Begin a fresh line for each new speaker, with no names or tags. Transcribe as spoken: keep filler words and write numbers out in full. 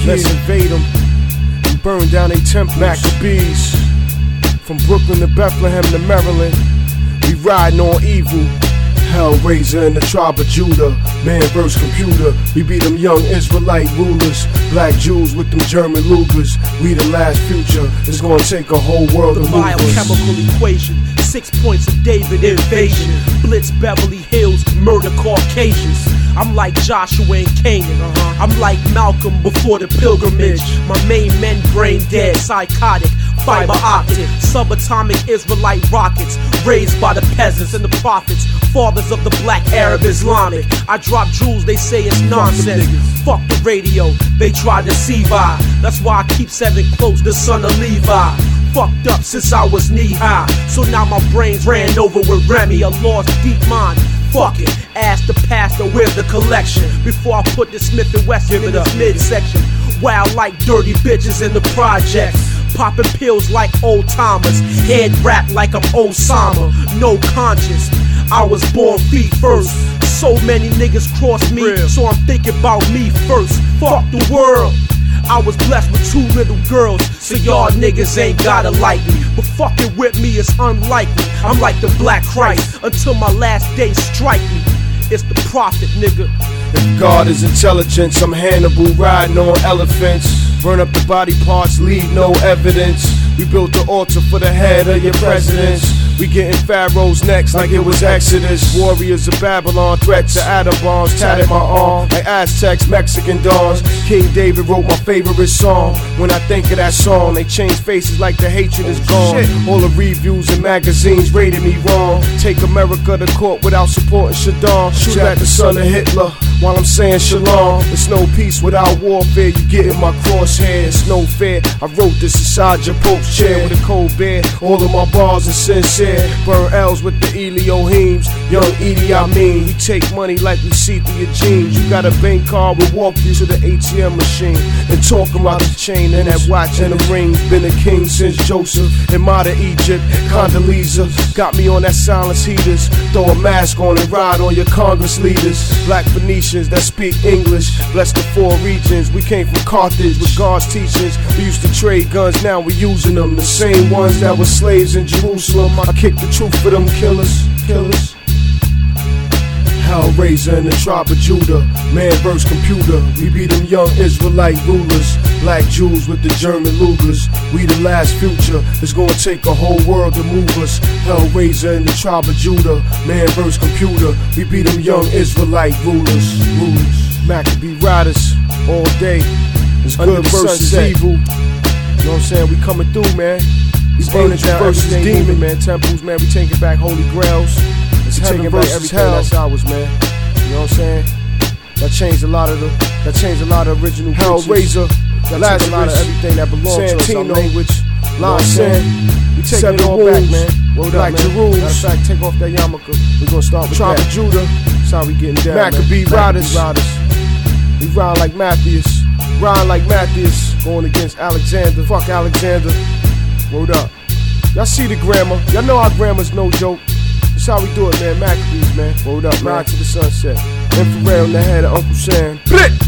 Let's invade them and burn down they temples. Maccabees, from Brooklyn to Bethlehem to Maryland, we riding on evil. Hellraiser in the tribe of Judah, man versus computer. We be them young Israelite rulers, black Jews with them German Lugers. We the last future, it's gonna take a whole world
the
to move us.
The biochemical equation, six points of David invasion. Blitz Beverly Hills, murder Caucasians. I'm like Joshua and Canaan, uh-huh. I'm like Malcolm before the pilgrimage. My main men brain dead, psychotic, fiber optic, subatomic Israelite rockets, raised by the peasants and the prophets, fathers of the black Arab Islamic. I drop jewels, they say it's nonsense. Fuck the radio, they try to deceive I. That's why I keep seven close, the son of Levi. Fucked up since I was knee high, so now my brains ran over with Remy. A lost deep mind. Fuck it, ask the pastor where's the collection before I put the Smith and Wesson in this midsection. Wild like dirty bitches in the projects, popping pills like old timers, head wrapped like I'm Osama. No conscience, I was born feet first. So many niggas crossed me, Real. So I'm thinking about me first. Fuck the world. I was blessed with two little girls, so y'all niggas ain't gotta like me. But fucking with me is unlikely. I'm like the Black Christ until my last day strike me. It's the prophet, nigga.
If God is intelligence, I'm Hannibal riding on elephants. Burn up the body parts, leave no evidence. We built the altar for the head of your presidents. We getting pharaohs next like it was Exodus. Warriors of Babylon, threat to atom bombs. Tatted my arm like Aztecs, Mexican dawns. King David wrote my favorite song. When I think of that song, they change faces like the hatred is gone. All the reviews and magazines rated me wrong. Take America to court without supporting Saddam. Shoot at the son of Hitler while I'm saying shalom. It's no peace without warfare. You get in my crosshairs, it's no fair. I wrote this inside your Pope's chair with a cold bear. All of my bars are sincere. Burn L's with the Elohims. Young Edie, I mean, we take money like we see through your jeans. You got a bank card, we'll walk you to the A T M machine and talk about the chain and that watch and the rings. Been a king since Joseph in modern Egypt. Condoleezza got me on that silence heaters. Throw a mask on and ride on your Congress leaders. Black Phoenicians that speak English. Bless the four regions. We came from Carthage with God's teachings. We used to trade guns, now we using them. The same ones that were slaves in Jerusalem. I kick the truth for them killers, killers. Hellraiser in the tribe of Judah, man versus computer. We be them young Israelite rulers, black Jews with the German Lugers. We the last future, it's gonna take a whole world to move us. Hellraiser in the tribe of Judah, man versus computer. We be them young Israelite rulers, rulers. Maccabee riders all day. It's good versus evil. You know what I'm saying? We coming through, man. We burning down versus demon, man. Temples, man. We taking back holy grails. It's taking back everything hell. That's ours, man. You know what I'm saying? That changed a lot of the. That changed a lot of original Hellraiser. That changed a lot of everything that belonged to us. Our language, line sin. We taking it all back, man. Word up, man. Matter of fact, take off that yarmulke. We're gonna start with Tribe of Judah. That's how we getting down, Maccabee riders. We ride like Matthias. Ride like Matthias. Going against Alexander. Fuck Alexander. Word up. Y'all see the grammar. Y'all know our grammar's no joke. That's how we do it, man. Maccabees, man. Word up, man. Ride to the sunset. Infrared on the head of Uncle Sam. Blit!